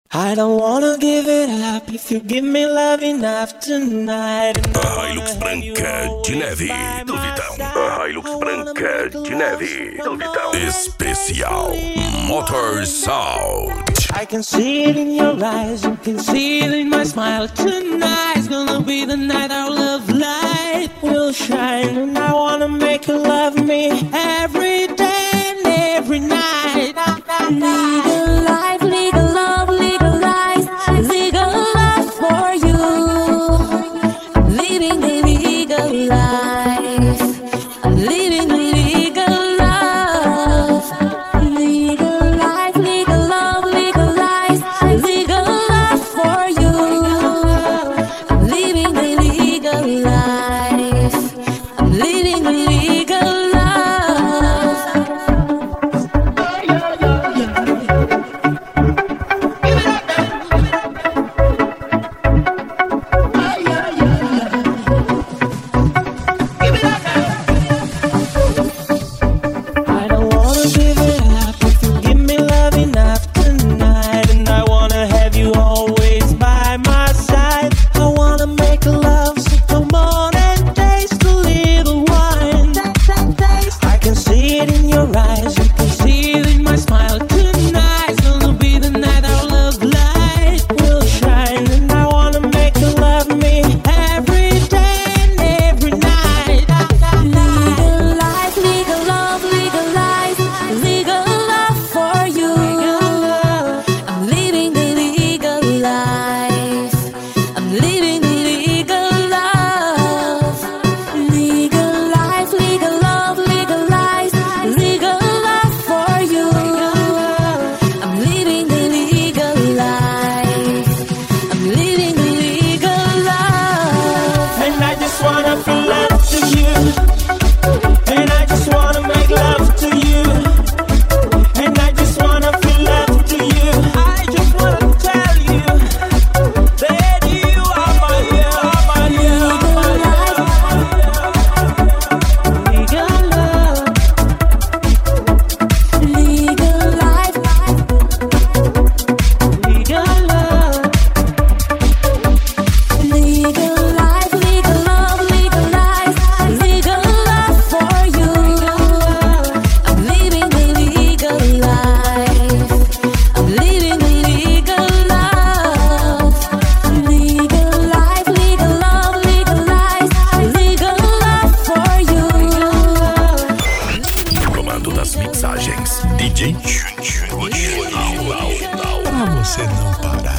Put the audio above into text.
I don't wanna give it up if you give me love enough tonight. A Hilux branca de neve do Vitão. A Hilux branca de neve do Vitão. Especial Motor Sound. I can see it in your eyes, you can see it in my smile. Tonight's gonna be the night our love light will shine. And I wanna make you love me every day and every night. Legal life, legal love, legalize, legal love for you. I'm living the legal life. I'm living the legal love. Legal life, legal love, legalize, legal love for you. I'm living the legal life. I'm living the legal love. I don't wanna give it up if you give me love enough tonight. And I wanna have you always by my side. I wanna make love so come on and taste a little wine. I can see it in your eyes, you can see it in my smile. Tonight's gonna be the night our love light will shine. And I wanna make you love me every day and every night. Legal life, legal love, legalize, legal love for you. I'm living the legal life. I'm living the legal love. Legal life, legal love, legalize, legal love for you. I'm living the legal life. I'm living the legal love. And I just wanna feel love to you. And I just wanna make love to you. And I just wanna feel love to you. I just wanna tell you that you are my legal love. Legal life, Legal love. legal life, legal love, legalize, legal love for you. I'm living the legal life. I'm living the legal love. Legal life, legal love, legalize, legal love for you. Comando das mixagens DJ Júnior. Pra você não parar.